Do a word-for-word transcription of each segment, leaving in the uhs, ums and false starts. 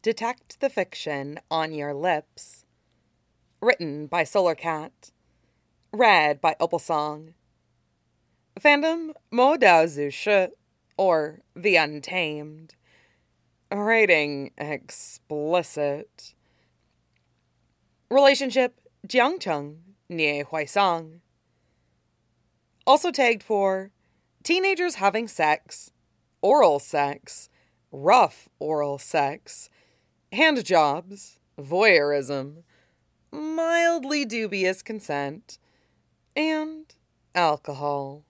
Detect the Fiction on Your Lips. Written by Solar Cat. Read by Opal Song. Fandom Mo Dao Zu Shi, or The Untamed. Rating explicit. Relationship Jiang Cheng, Nie Huaisang. Also tagged for teenagers having sex, oral sex, rough oral sex, hand jobs, voyeurism, mildly dubious consent, and alcohol.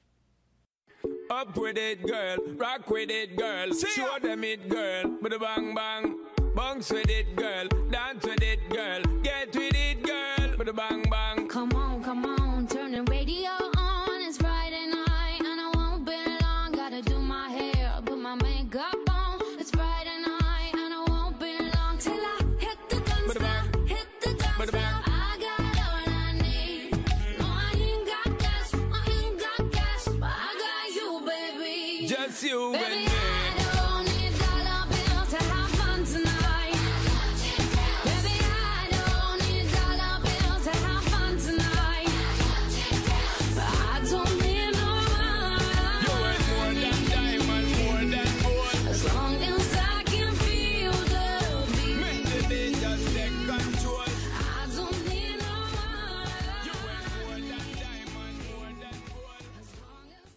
Up with it, girl. Rock with it, girl. Show them it, girl. With a bang bang. Bounce with it, girl. Dance with it, girl. Get with it, girl. With a bang bang. Come on, come on. Turn the radio on. It's Friday night and I won't be long. Gotta do my hair, put my makeup on. It's Friday night and I won't be long till I hit the dance floor. Hit the dance floor. I got all I need. No, I ain't got cash. I ain't got cash, but I got you, baby. Just you Baby, and me. I don't need dollar bills to have fun tonight. Baby, I don't need dollar bills to have fun tonight. But I don't need no You money. ain't more than diamond, more than gold. As long as I can feel the beat. Make the beat just take control. I don't need no You money. ain't more than diamond, more than gold. As long as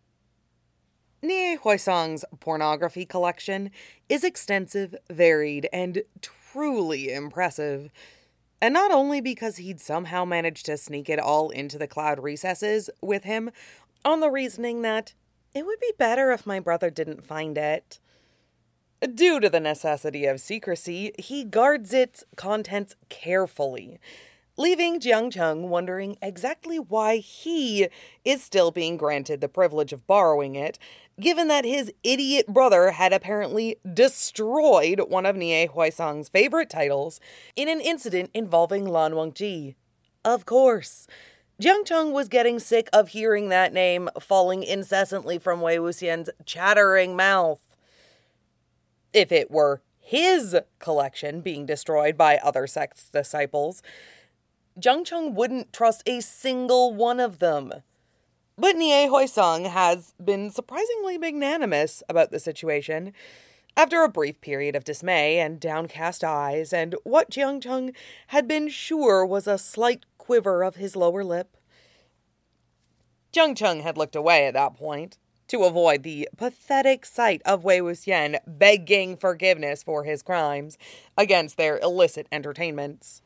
Nie Huaisang's pornography collection is extensive, varied, and truly impressive. And not only because he'd somehow managed to sneak it all into the cloud recesses with him, on the reasoning that it would be better if my brother didn't find it. Due to the necessity of secrecy, he guards its contents carefully, leaving Jiang Cheng wondering exactly why he is still being granted the privilege of borrowing it, given that his idiot brother had apparently destroyed one of Nie Huaisang's favorite titles in an incident involving Lan Wangji. Of course. Jiang Cheng was getting sick of hearing that name falling incessantly from Wei Wuxian's chattering mouth. If it were his collection being destroyed by other sect's disciples, Jiang Cheng wouldn't trust a single one of them. But Nie Huaisang has been surprisingly magnanimous about the situation. After a brief period of dismay and downcast eyes, and what Jiang Cheng had been sure was a slight quiver of his lower lip. Jiang Cheng had looked away at that point, to avoid the pathetic sight of Wei Wuxian begging forgiveness for his crimes against their illicit entertainments.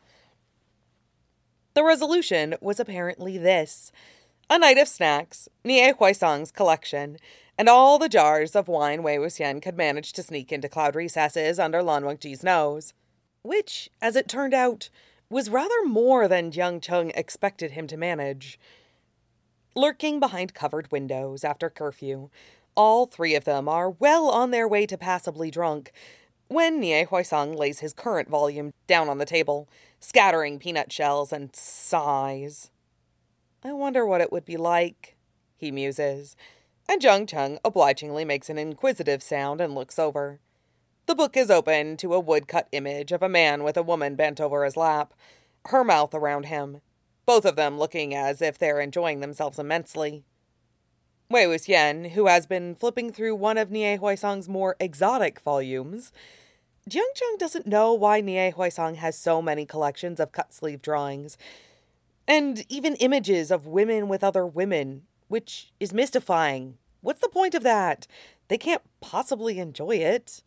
The resolution was apparently this: a night of snacks, Nie Huaisang's collection, and all the jars of wine Wei Wuxian could manage to sneak into cloud recesses under Lan Wangji's nose. Which, as it turned out, was rather more than Jiang Cheng expected him to manage. Lurking behind covered windows after curfew, all three of them are well on their way to passably drunk, when Nie Huaisang lays his current volume down on the table, scattering peanut shells and sighs. I wonder what it would be like, he muses, and Jiang Cheng obligingly makes an inquisitive sound and looks over. The book is open to a woodcut image of a man with a woman bent over his lap, her mouth around him, both of them looking as if they're enjoying themselves immensely. Wei Wuxian, who has been flipping through one of Nie Huaisang's more exotic volumes. Jiang Cheng doesn't know why Nie Huaisang has so many collections of cut-sleeve drawings, and even images of women with other women, which is mystifying. What's the point of that? They can't possibly enjoy it.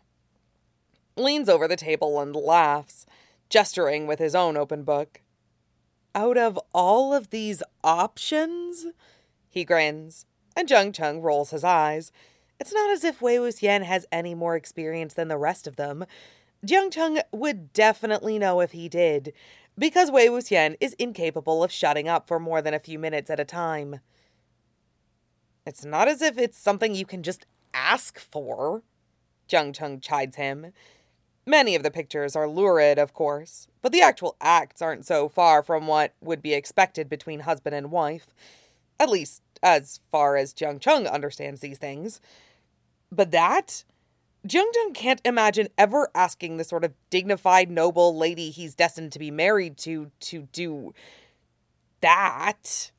Leans over the table and laughs, gesturing with his own open book. Out of all of these options? He grins, and Jiang Cheng rolls his eyes. It's not as if Wei Wuxian has any more experience than the rest of them. Jiang Cheng would definitely know if he did, because Wei Wuxian is incapable of shutting up for more than a few minutes at a time. It's not as if it's something you can just ask for, Jiang Cheng chides him. Many of the pictures are lurid, of course, but the actual acts aren't so far from what would be expected between husband and wife, at least as far as Jiang Cheng understands these things. But that? Jiang can't imagine ever asking the sort of dignified, noble lady he's destined to be married to to do that.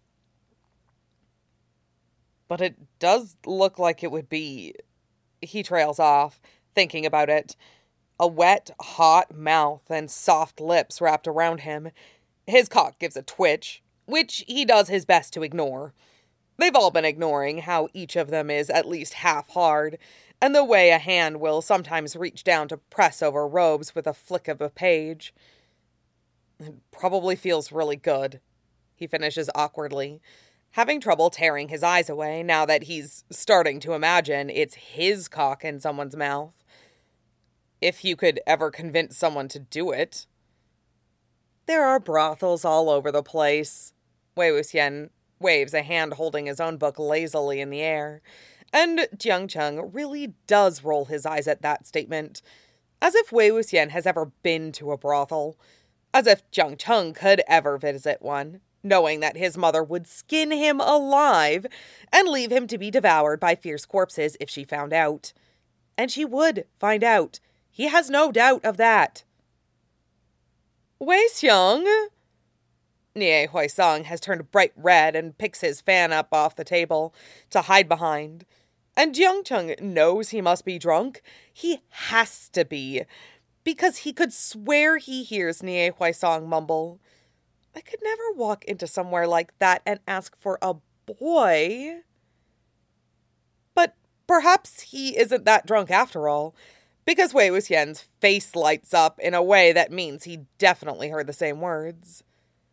But it does look like it would be. He trails off, thinking about it. A wet, hot mouth and soft lips wrapped around him. His cock gives a twitch, which he does his best to ignore. They've all been ignoring how each of them is at least half hard, and the way a hand will sometimes reach down to press over robes with a flick of a page. It probably feels really good, he finishes awkwardly, having trouble tearing his eyes away now that he's starting to imagine it's his cock in someone's mouth. If you could ever convince someone to do it. There are brothels all over the place. Wei Wuxian waves a hand holding his own book lazily in the air, and Jiang Cheng really does roll his eyes at that statement, as if Wei Wuxian has ever been to a brothel, as if Jiang Cheng could ever visit one, knowing that his mother would skin him alive and leave him to be devoured by fierce corpses if she found out. And she would find out. He has no doubt of that. Wei Xiong? Nie Huaisang has turned bright red and picks his fan up off the table to hide behind. And Jiang Cheng knows he must be drunk. He has to be, because he could swear he hears Nie Huaisang mumble, I could never walk into somewhere like that and ask for a boy. But perhaps he isn't that drunk after all, because Wei Wuxian's face lights up in a way that means he definitely heard the same words.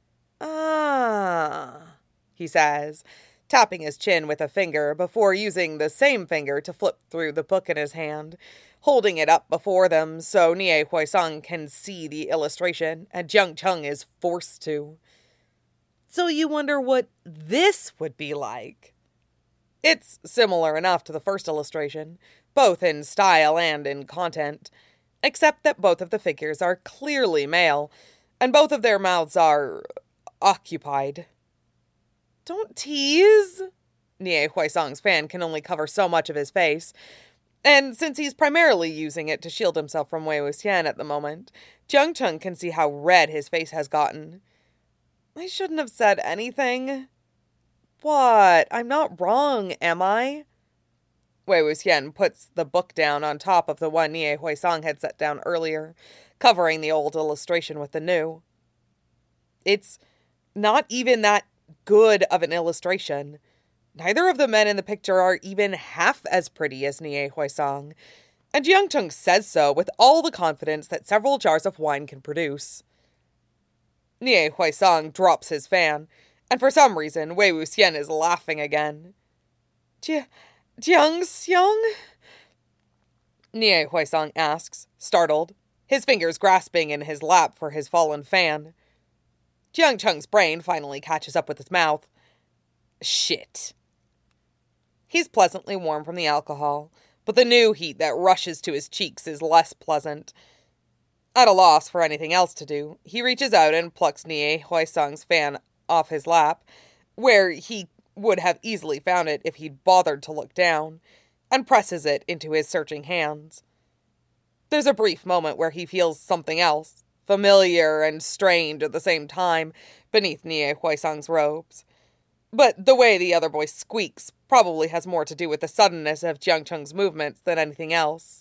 Ah, he says, tapping his chin with a finger before using the same finger to flip through the book in his hand, holding it up before them so Nie Huaisang can see the illustration and Jiang Cheng is forced to. So you wonder what this would be like? It's similar enough to the first illustration, both in style and in content, except that both of the figures are clearly male, and both of their mouths are occupied. Don't tease. Nie Huaisang's fan can only cover so much of his face, and since he's primarily using it to shield himself from Wei Wuxian at the moment, Jiang Cheng can see how red his face has gotten. I shouldn't have said anything. What? I'm not wrong, am I? Wei Wuxian puts the book down on top of the one Nie Huaisang had set down earlier, covering the old illustration with the new. It's not even that good of an illustration. Neither of the men in the picture are even half as pretty as Nie Huaisang, and Jiang Cheng says so with all the confidence that several jars of wine can produce. Nie Huaisang drops his fan, and for some reason Wei Wuxian is laughing again. Jiang Xiong? Nie Huaisang asks, startled, his fingers grasping in his lap for his fallen fan. Jiang Cheng's brain finally catches up with his mouth. Shit. He's pleasantly warm from the alcohol, but the new heat that rushes to his cheeks is less pleasant. At a loss for anything else to do, he reaches out and plucks Nie Huaisang's fan off his lap, where he would have easily found it if he'd bothered to look down, and presses it into his searching hands. There's a brief moment where he feels something else, familiar and strange at the same time, beneath Nie Huaisang's robes. But the way the other boy squeaks probably has more to do with the suddenness of Jiang Cheng's movements than anything else.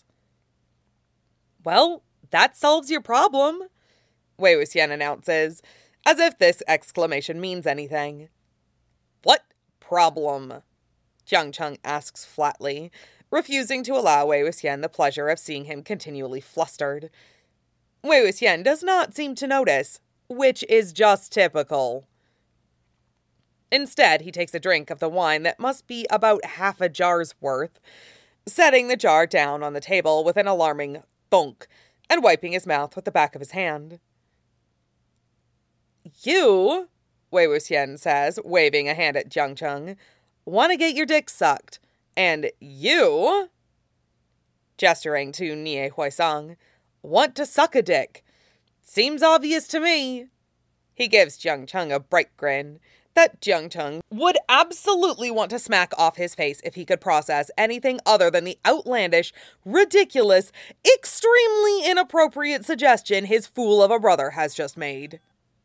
Well, that solves your problem, Wei Wuxian announces, as if this exclamation means anything. What problem? Jiang Cheng asks flatly, refusing to allow Wei Wuxian the pleasure of seeing him continually flustered. Wei Wuxian does not seem to notice, which is just typical. Instead, he takes a drink of the wine that must be about half a jar's worth, setting the jar down on the table with an alarming thunk, and wiping his mouth with the back of his hand. You, Wei Wuxian says, waving a hand at Jiang Cheng, want to get your dick sucked. And you, gesturing to Nie Huaisang, want to suck a dick. Seems obvious to me. He gives Jiang Cheng a bright grin, that Jiang Cheng would absolutely want to smack off his face if he could process anything other than the outlandish, ridiculous, extremely inappropriate suggestion his fool of a brother has just made.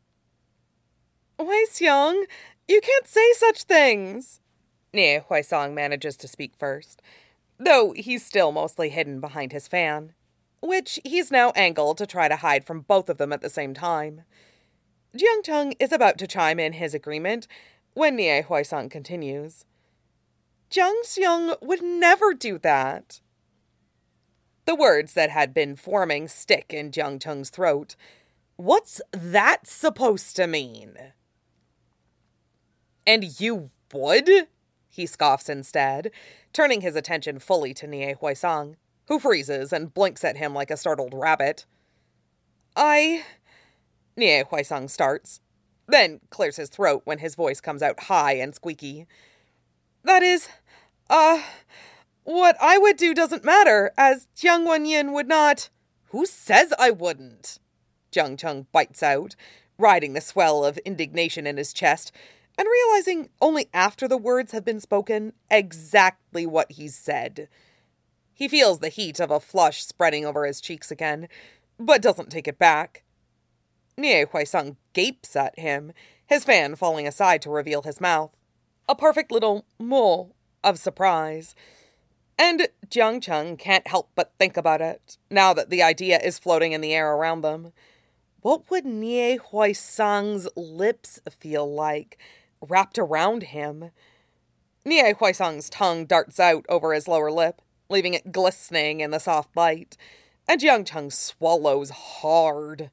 Wei Xiong, you can't say such things. Nie Huaisang manages to speak first, though he's still mostly hidden behind his fan, which he's now angled to try to hide from both of them at the same time. Jiang Cheng is about to chime in his agreement when Nie Huaisang continues. Jiang Xiong would never do that. The words that had been forming stick in Jiang Cheng's throat. What's that supposed to mean? And you would? He scoffs instead, turning his attention fully to Nie Huaisang, who freezes and blinks at him like a startled rabbit. I... Nie Huaisang starts, then clears his throat when his voice comes out high and squeaky. That is, uh, what I would do doesn't matter, as Jiang Wenyin would not... Who says I wouldn't? Jiang Cheng bites out, riding the swell of indignation in his chest, and realizing only after the words have been spoken exactly what he's said. He feels the heat of a flush spreading over his cheeks again, but doesn't take it back. Nie Huaisang gapes at him, his fan falling aside to reveal his mouth. A perfect little mole of surprise. And Jiang Cheng can't help but think about it, now that the idea is floating in the air around them. What would Nie Huaisang's lips feel like, wrapped around him? Nie Huaisang's tongue darts out over his lower lip, leaving it glistening in the soft light, and Jiang Cheng swallows hard.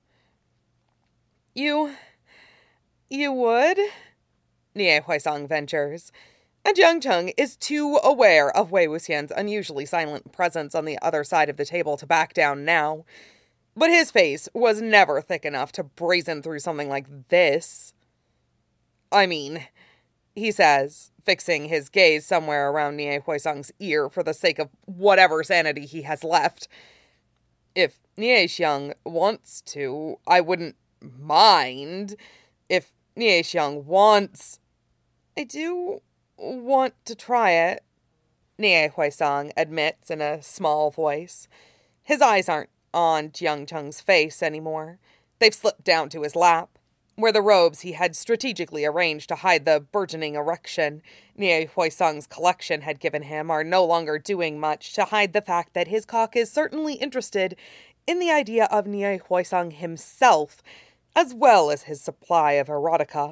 You... you would? Nie Huaisang ventures, and Jiang Cheng is too aware of Wei Wuxian's unusually silent presence on the other side of the table to back down now. But his face was never thick enough to brazen through something like this. I mean, he says, fixing his gaze somewhere around Nie Huaisang's ear for the sake of whatever sanity he has left. If Nie Xiang wants to, I wouldn't mind. If Nie Xiang wants... I do want to try it, Nie Huaisang admits in a small voice. His eyes aren't on Jiang Cheng's face anymore. They've slipped down to his lap, where the robes he had strategically arranged to hide the burgeoning erection Nie Huaisang's collection had given him are no longer doing much to hide the fact that his cock is certainly interested in the idea of Nie Huaisang himself, as well as his supply of erotica.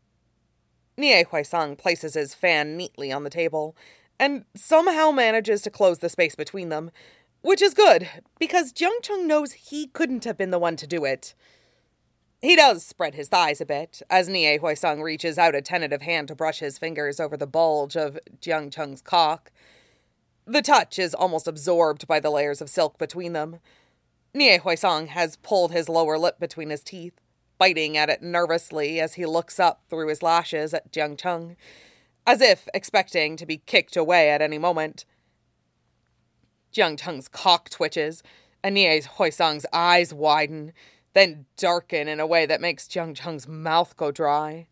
Nie Huaisang places his fan neatly on the table, and somehow manages to close the space between them, which is good, because Jiang Cheng knows he couldn't have been the one to do it. He does spread his thighs a bit, as Nie Huaisang reaches out a tentative hand to brush his fingers over the bulge of Jiang Cheng's cock. The touch is almost absorbed by the layers of silk between them. Nie Huaisang has pulled his lower lip between his teeth, biting at it nervously as he looks up through his lashes at Jiang Cheng, as if expecting to be kicked away at any moment. Jiang Cheng's cock twitches, and Nie Huaisang's eyes widen, then darken in a way that makes Jiang Cheng's mouth go dry.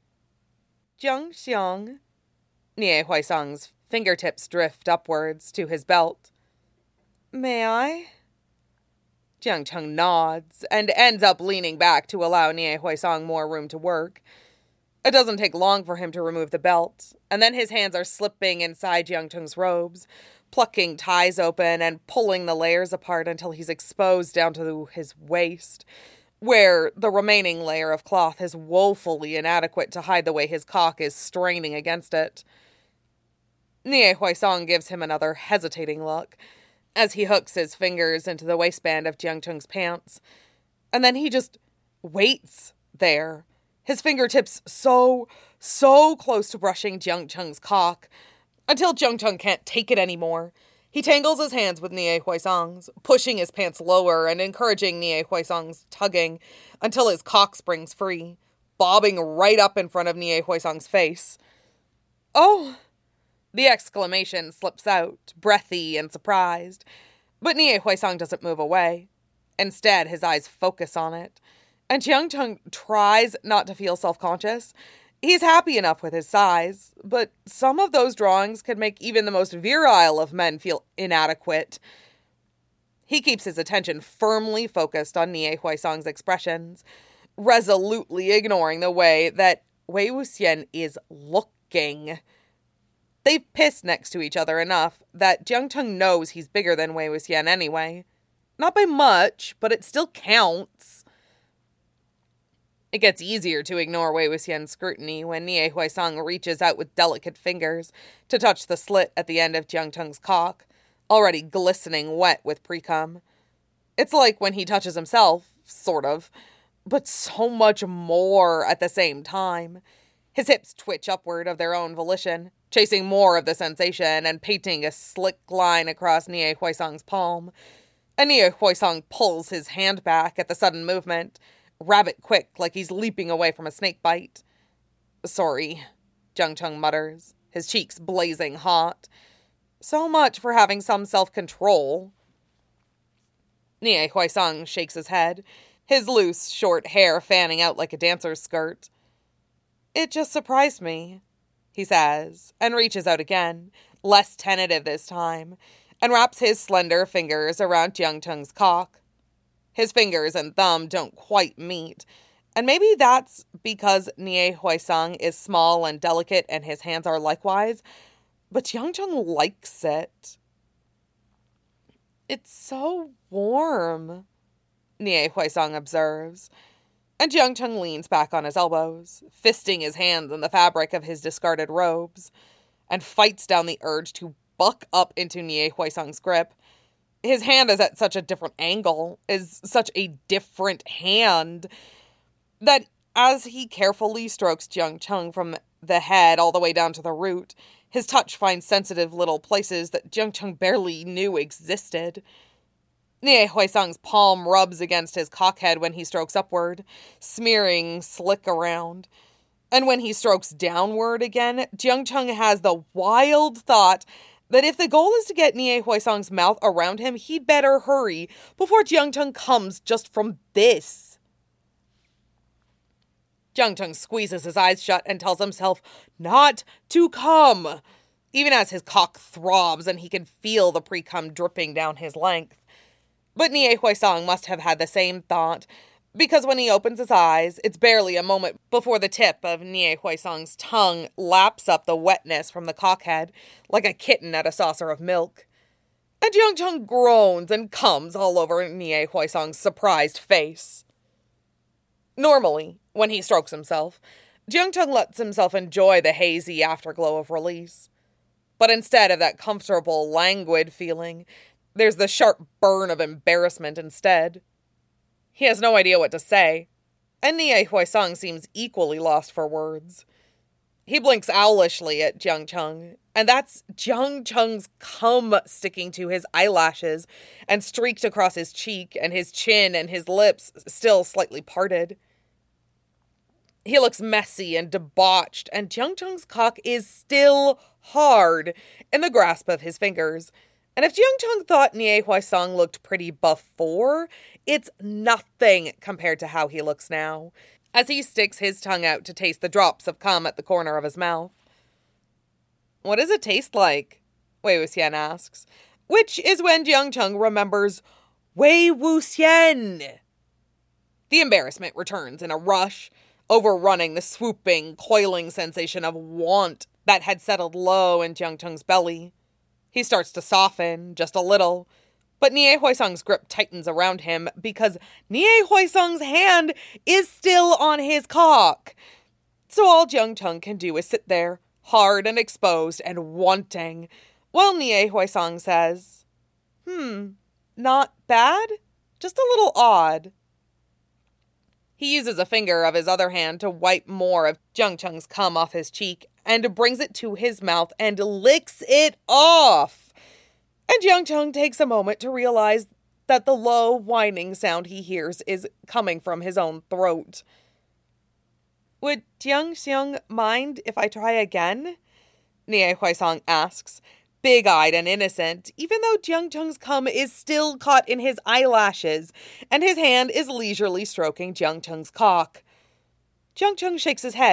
Jiang Xiang. Nie Huaisang's fingertips drift upwards to his belt. May I? Jiang Cheng nods, and ends up leaning back to allow Nie Huaisang more room to work. It doesn't take long for him to remove the belt, and then his hands are slipping inside Jiang Cheng's robes, plucking ties open and pulling the layers apart until he's exposed down to his waist, where the remaining layer of cloth is woefully inadequate to hide the way his cock is straining against it. Nie Huaisang gives him another hesitating look, as he hooks his fingers into the waistband of Jiang Cheng's pants, and then he just waits there, his fingertips so, so close to brushing Jiang Cheng's cock, until Jiang Cheng can't take it anymore. He tangles his hands with Nie Huaisang's, pushing his pants lower and encouraging Nie Huaisang's tugging until his cock springs free, bobbing right up in front of Nie Huaisang's face. Oh! The exclamation slips out, breathy and surprised, but Nie Huaisang doesn't move away. Instead, his eyes focus on it, and Jiang Cheng tries not to feel self-conscious, He's happy enough with his size, but some of those drawings could make even the most virile of men feel inadequate. He keeps his attention firmly focused on Nie Huaisang's expressions, resolutely ignoring the way that Wei Wuxian is looking. They've pissed next to each other enough that Jiang Cheng knows he's bigger than Wei Wuxian anyway. Not by much, but it still counts. It gets easier to ignore Wei Wuxian's scrutiny when Nie Huaisang reaches out with delicate fingers to touch the slit at the end of Jiang Cheng's cock, already glistening wet with pre-cum. It's like when he touches himself, sort of, but so much more at the same time. His hips twitch upward of their own volition, chasing more of the sensation and painting a slick line across Nie Huaisang's palm. And Nie Huaisang pulls his hand back at the sudden movement, rabbit quick, like he's leaping away from a snake bite. Sorry, Jiang Cheng mutters, his cheeks blazing hot. So much for having some self-control. Nie Huaisang shakes his head, his loose, short hair fanning out like a dancer's skirt. It just surprised me, he says, and reaches out again, less tentative this time, and wraps his slender fingers around Jiang Cheng's cock. His fingers and thumb don't quite meet, and maybe that's because Nie Huaisang is small and delicate and his hands are likewise, but Jiang Cheng likes it. It's so warm, Nie Huaisang observes, and Jiang Cheng leans back on his elbows, fisting his hands in the fabric of his discarded robes, and fights down the urge to buck up into Nie Huaisang's grip. His hand is at such a different angle, is such a different hand, that as he carefully strokes Jiang Cheng from the head all the way down to the root, his touch finds sensitive little places that Jiang Cheng barely knew existed. Nie Huaisang's palm rubs against his cockhead when he strokes upward, smearing slick around. And when he strokes downward again, Jiang Cheng has the wild thought that if the goal is to get Nie Huaisang's mouth around him, he'd better hurry before Jiang Cheng comes just from this. Jiang Cheng squeezes his eyes shut and tells himself not to come, even as his cock throbs and he can feel the pre-cum dripping down his length. But Nie Huaisang must have had the same thought, because when he opens his eyes, it's barely a moment before the tip of Nie Huaisang's tongue laps up the wetness from the cockhead like a kitten at a saucer of milk. And Jiang Cheng groans and comes all over Nie Huaisang's surprised face. Normally, when he strokes himself, Jiang Cheng lets himself enjoy the hazy afterglow of release. But instead of that comfortable, languid feeling, there's the sharp burn of embarrassment instead. He has no idea what to say, and Nie Huaisang seems equally lost for words. He blinks owlishly at Jiang Cheng, and that's Jiang Cheng's cum sticking to his eyelashes and streaked across his cheek, and his chin and his lips still slightly parted. He looks messy and debauched, and Jiang Cheng's cock is still hard in the grasp of his fingers. And if Jiang Cheng thought Nie Huaisang looked pretty before, it's nothing compared to how he looks now, as he sticks his tongue out to taste the drops of cum at the corner of his mouth. What does it taste like? Wei Wuxian asks, which is when Jiang Cheng remembers Wei Wuxian. The embarrassment returns in a rush, overrunning the swooping, coiling sensation of want that had settled low in Jiang Cheng's belly. He starts to soften, just a little, but Nie Huaisang's grip tightens around him because Nie Huaisang's hand is still on his cock. So all Jiang Cheng can do is sit there, hard and exposed and wanting, while Nie Huaisang says, Hmm, not bad, just a little odd. He uses a finger of his other hand to wipe more of Jiang Cheng's cum off his cheek and brings it to his mouth and licks it off. And Jiang Cheng takes a moment to realize that the low whining sound he hears is coming from his own throat. Would Jiang Xiong mind if I try again? Nie Huaisang asks, big-eyed and innocent, even though Jiang Cheng's cum is still caught in his eyelashes, and his hand is leisurely stroking Jiang Cheng's cock. Jiang Cheng shakes his head,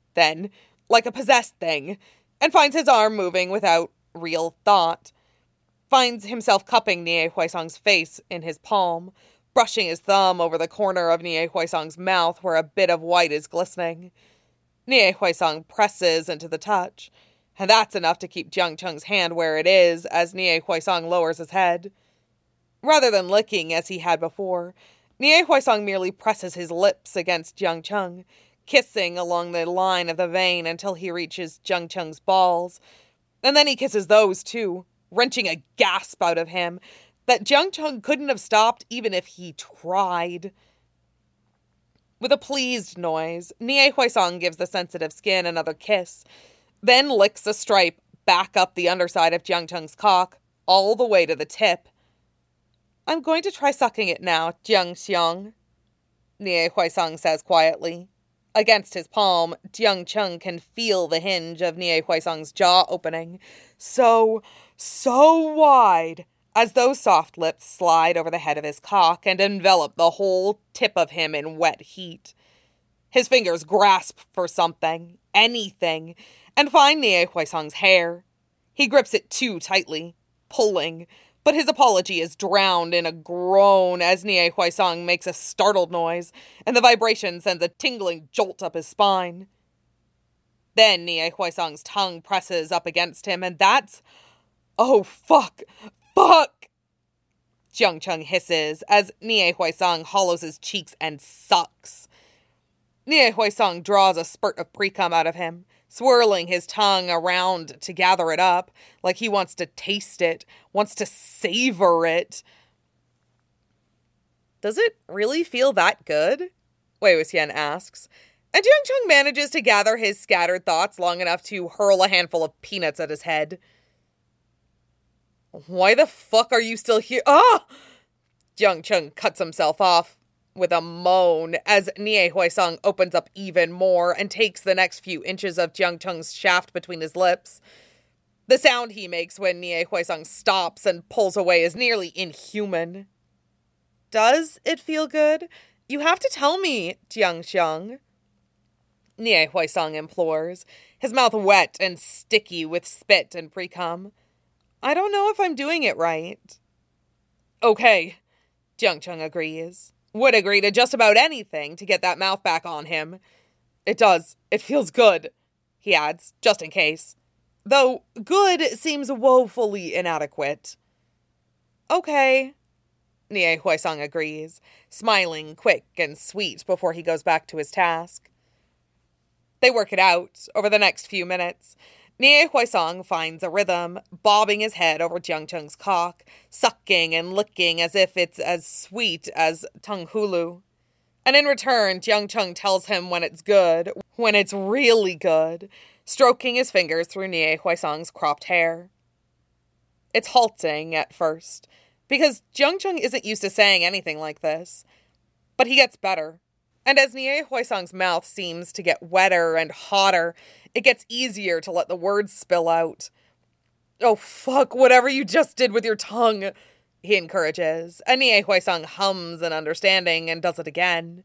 then, like a possessed thing, and finds his arm moving without real thought. Finds himself cupping Nie Huaisong's face in his palm, brushing his thumb over the corner of Nie Huaisong's mouth where a bit of white is glistening. Nie Huaisong presses into the touch, and that's enough to keep Jiang Cheng's hand where it is as Nie Huaisong lowers his head. Rather than licking as he had before, Nie Huaisong merely presses his lips against Jiang Cheng, kissing along the line of the vein until he reaches Jiang Cheng's balls. And then he kisses those too, wrenching a gasp out of him that Jiang Cheng couldn't have stopped even if he tried. With a pleased noise, Nie Huaisong gives the sensitive skin another kiss, then licks a stripe back up the underside of Jiang Cheng's cock, all the way to the tip. I'm going to try sucking it now, Jiang Xiang, Nie Huaisong says quietly. Against his palm, Jiang Cheng can feel the hinge of Nie Huaisong's jaw opening, so, so wide, as those soft lips slide over the head of his cock and envelop the whole tip of him in wet heat. His fingers grasp for something, anything, and find Nie Huaisong's hair. He grips it too tightly, pulling, but his apology is drowned in a groan as Nie Huaisong makes a startled noise, and the vibration sends a tingling jolt up his spine. Then Nie Huaisong's tongue presses up against him, and that's... Oh, fuck! Fuck! Jiang Cheng hisses as Nie Huaisong hollows his cheeks and sucks. Nie Huaisong draws a spurt of pre-cum out of him, swirling his tongue around to gather it up, like he wants to taste it, wants to savor it. Does it really feel that good? Wei Wuxian asks, and Jiang Cheng manages to gather his scattered thoughts long enough to hurl a handful of peanuts at his head. Why the fuck are you still here? Ah! Jiang Cheng cuts himself off with a moan as Nie Huaisong opens up even more and takes the next few inches of Jiang Cheng's shaft between his lips. The sound he makes when Nie Huaisong stops and pulls away is nearly inhuman. Does it feel good? You have to tell me, Jiang Xiang. Nie Huaisong implores, his mouth wet and sticky with spit and pre-cum. I don't know if I'm doing it right. Okay, Jiang Cheng agrees. Would agree to just about anything to get that mouth back on him. It does. It feels good, he adds, just in case. Though good seems woefully inadequate. Okay, Nie Huaisong agrees, smiling quick and sweet before he goes back to his task. They work it out over the next few minutes. Nie Huaisong finds a rhythm, bobbing his head over Jiang Cheng's cock, sucking and licking as if it's as sweet as tongue hulu. And in return, Jiang Cheng tells him when it's good, when it's really good, stroking his fingers through Nie Huaisong's cropped hair. It's halting at first, because Jiang Cheng isn't used to saying anything like this. But he gets better. And as Nie Huaisong's mouth seems to get wetter and hotter, it gets easier to let the words spill out. Oh, fuck, whatever you just did with your tongue, he encourages, and Nie Huaisong hums in understanding and does it again.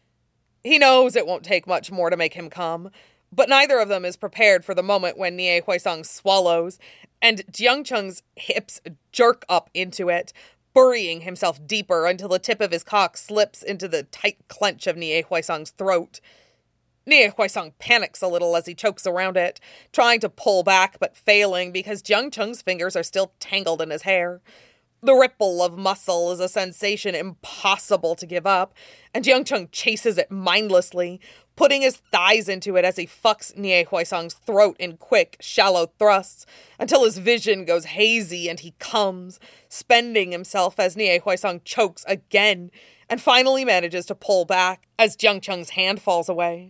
He knows it won't take much more to make him come, but neither of them is prepared for the moment when Nie Huaisong swallows, and Jiang Cheng's hips jerk up into it, burying himself deeper until the tip of his cock slips into the tight clench of Nie Huaisong's throat. Nie Huaisong panics a little as he chokes around it, trying to pull back but failing because Jiang Cheng's fingers are still tangled in his hair. The ripple of muscle is a sensation impossible to give up, and Jiang Cheng chases it mindlessly, putting his thighs into it as he fucks Nie Huaisong's throat in quick, shallow thrusts, until his vision goes hazy and he comes, spending himself as Nie Huaisong chokes again, and finally manages to pull back as Jiang Cheng's hand falls away.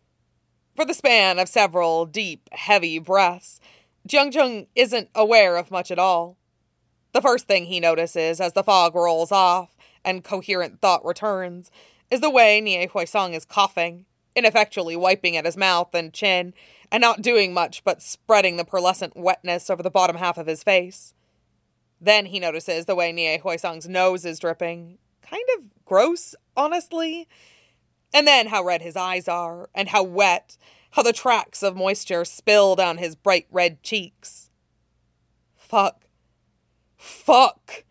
For the span of several deep, heavy breaths, Jiang Cheng isn't aware of much at all. The first thing he notices as the fog rolls off and coherent thought returns is the way Nie Huaisong is coughing, ineffectually wiping at his mouth and chin, and not doing much but spreading the pearlescent wetness over the bottom half of his face. Then he notices the way Nie Huaisong's nose is dripping. Kind of gross, honestly. And then how red his eyes are, and how wet, how the tracks of moisture spill down his bright red cheeks. Fuck. Fuck.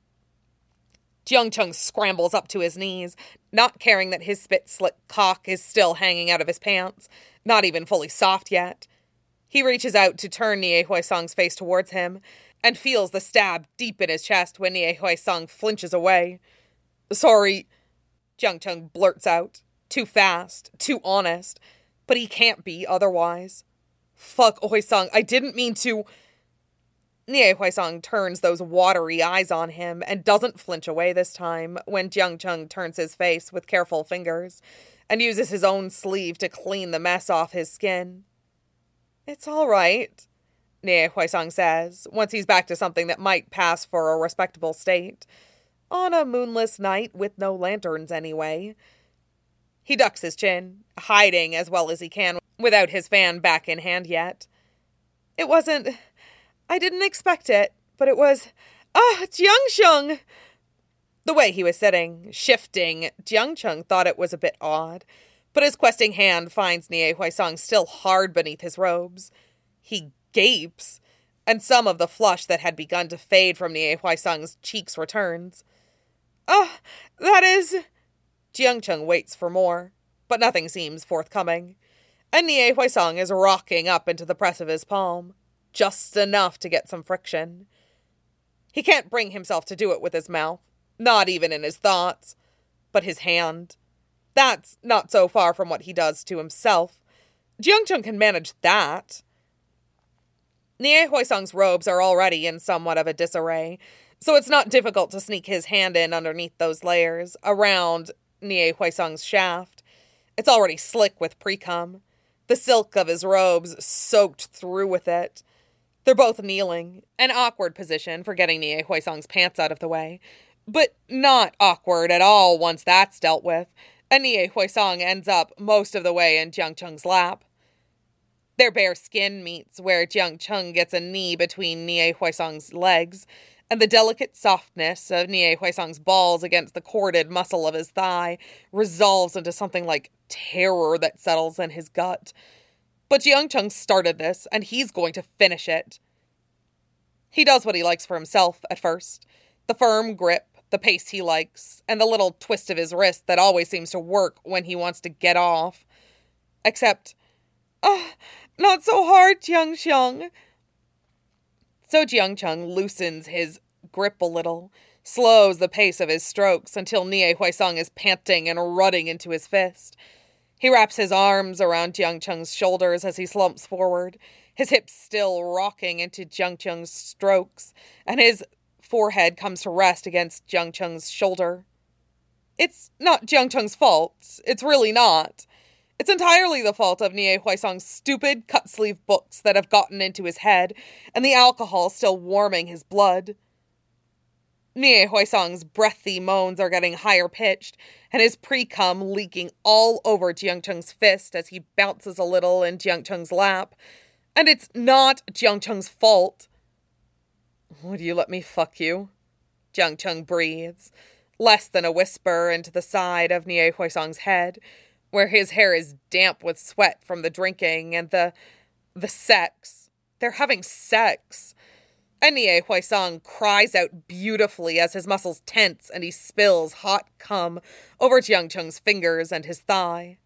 Jiang Chung scrambles up to his knees, not caring that his spit-slit cock is still hanging out of his pants, not even fully soft yet. He reaches out to turn Nie Huaisong's face towards him, and feels the stab deep in his chest when Nie Huaisong flinches away. Sorry, Jiang Chung blurts out, too fast, too honest, but he can't be otherwise. Fuck, Huaisong, I didn't mean to... Nie Huaisong turns those watery eyes on him and doesn't flinch away this time when Jiang Chung turns his face with careful fingers and uses his own sleeve to clean the mess off his skin. It's all right, Nie Huaisong says, once he's back to something that might pass for a respectable state. On a moonless night with no lanterns anyway. He ducks his chin, hiding as well as he can without his fan back in hand yet. It wasn't... I didn't expect it, but it was... Ah, Jiang Chung! The way he was sitting, shifting, Jiang Chung thought it was a bit odd, but his questing hand finds Nie Huaisong still hard beneath his robes. He gapes, and some of the flush that had begun to fade from Nie Huaisong's cheeks returns. Ah, that is... Jiang Chung waits for more, but nothing seems forthcoming, and Nie Huaisong is rocking up into the press of his palm. Just enough to get some friction. He can't bring himself to do it with his mouth, not even in his thoughts, but his hand. That's not so far from what he does to himself. Jiang Chung can manage that. Nie Huaisong's robes are already in somewhat of a disarray, so it's not difficult to sneak his hand in underneath those layers, around Nie Huaisong's shaft. It's already slick with pre-cum, the silk of his robes soaked through with it. They're both kneeling, an awkward position for getting Nie Huaisong's pants out of the way, but not awkward at all once that's dealt with, and Nie Huaisong ends up most of the way in Jiang Chung's lap. Their bare skin meets where Jiang Chung gets a knee between Nie Huaisong's legs, and the delicate softness of Nie Huaisong's balls against the corded muscle of his thigh resolves into something like terror that settles in his gut. But Jiang Chung started this, and he's going to finish it. He does what he likes for himself at first. The firm grip, the pace he likes, and the little twist of his wrist that always seems to work when he wants to get off. Except, ah, not so hard, Jiang Chung. So Jiang Chung loosens his grip a little, slows the pace of his strokes until Nie Huaisong is panting and rutting into his fist. He wraps his arms around Jiang Chung's shoulders as he slumps forward, his hips still rocking into Jiang Chung's strokes, and his forehead comes to rest against Jiang Chung's shoulder. It's not Jiang Chung's fault. It's really not. It's entirely the fault of Nie Huaisong's stupid cut-sleeve books that have gotten into his head, and the alcohol still warming his blood. Nie Huaisong's breathy moans are getting higher-pitched, and his pre-cum leaking all over Jiang Chung's fist as he bounces a little in Jiang Chung's lap. And it's not Jiang Chung's fault. Would you let me fuck you? Jiang Chung breathes, less than a whisper into the side of Nie Huaisong's head, where his hair is damp with sweat from the drinking and the... the sex. They're having sex. And Nie Huaisong cries out beautifully as his muscles tense and he spills hot cum over Jiang Chung's fingers and his thigh.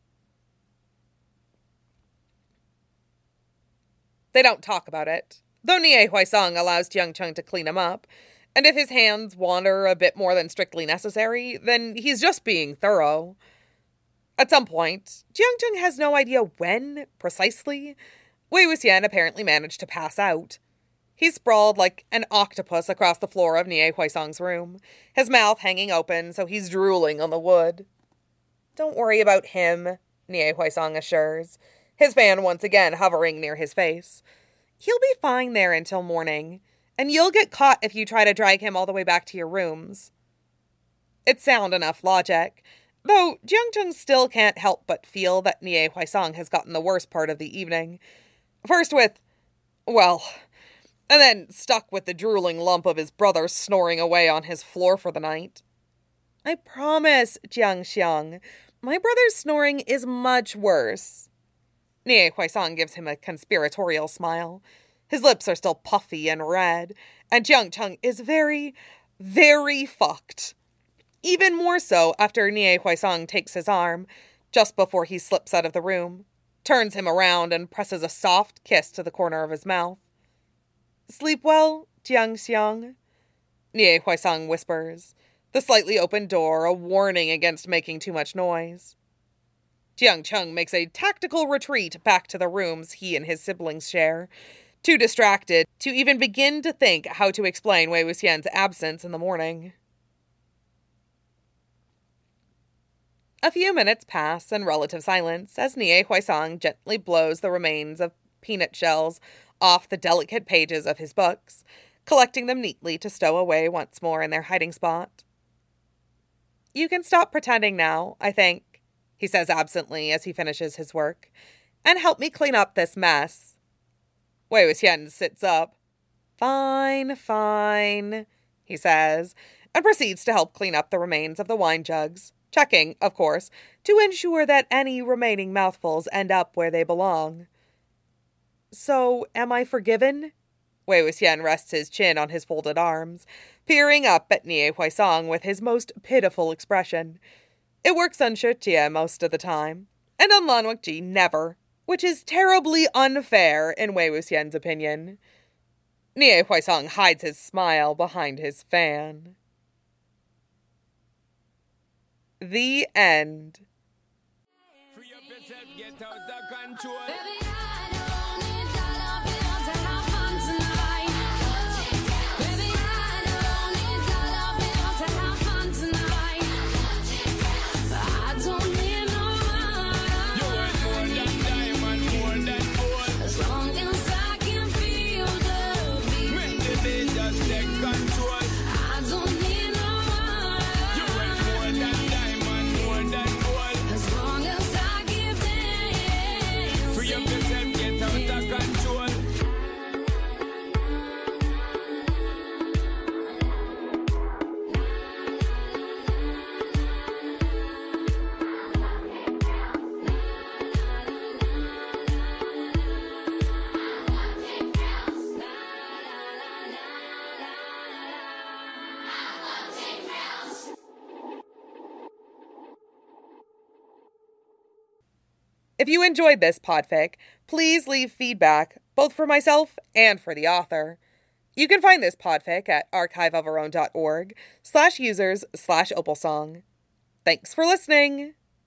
They don't talk about it, though Nie Huaisong allows Jiang Chung to clean him up, and if his hands wander a bit more than strictly necessary, then he's just being thorough. At some point, Jiang Chung has no idea when, precisely, Wei Wuxian apparently managed to pass out. He's sprawled like an octopus across the floor of Nie Huaisong's room, his mouth hanging open so he's drooling on the wood. Don't worry about him, Nie Huaisong assures, his fan once again hovering near his face. He'll be fine there until morning, and you'll get caught if you try to drag him all the way back to your rooms. It's sound enough logic, though Jiang Chung still can't help but feel that Nie Huaisong has gotten the worst part of the evening. First with, well... and then stuck with the drooling lump of his brother snoring away on his floor for the night. I promise, Jiang Xiang, my brother's snoring is much worse. Nie Huaisang gives him a conspiratorial smile. His lips are still puffy and red, and Jiang Cheng is very, very fucked. Even more so after Nie Huaisang takes his arm, just before he slips out of the room, turns him around and presses a soft kiss to the corner of his mouth. "Sleep well, Jiang Xiang," Nie Huaisang whispers, the slightly open door a warning against making too much noise. Jiang Cheng makes a tactical retreat back to the rooms he and his siblings share, too distracted to even begin to think how to explain Wei Wuxian's absence in the morning. A few minutes pass in relative silence as Nie Huaisang gently blows the remains of peanut shells off the delicate pages of his books, collecting them neatly to stow away once more in their hiding spot. "You can stop pretending now, I think," he says absently as he finishes his work, "and help me clean up this mess." Wei Wuxian sits up. "Fine, fine," he says, and proceeds to help clean up the remains of the wine jugs, checking, of course, to ensure that any remaining mouthfuls end up where they belong. "So, am I forgiven?" Wei Wuxian rests his chin on his folded arms, peering up at Nie Huaisang with his most pitiful expression. It works on Shi Jie most of the time, and on Lan Wangji never, which is terribly unfair in Wei Wuxian's opinion. Nie Huaisang hides his smile behind his fan. The end. Free up yourself, get out of control. Baby, I don't need dollar bills to have fun tonight. Baby, I don't need dollar bills to have fun tonight. I don't need no You money. want more than diamond, more than gold. As long as I can feel the beat. Make the beat just take control. I don't need no You want more money. than diamond, more than gold. As long as I keep dancing. Free up yourself, get out of control. If you enjoyed this podfic, please leave feedback, both for myself and for the author. You can find this podfic at archiveofour own dot org slash users slash opalsong. Thanks for listening!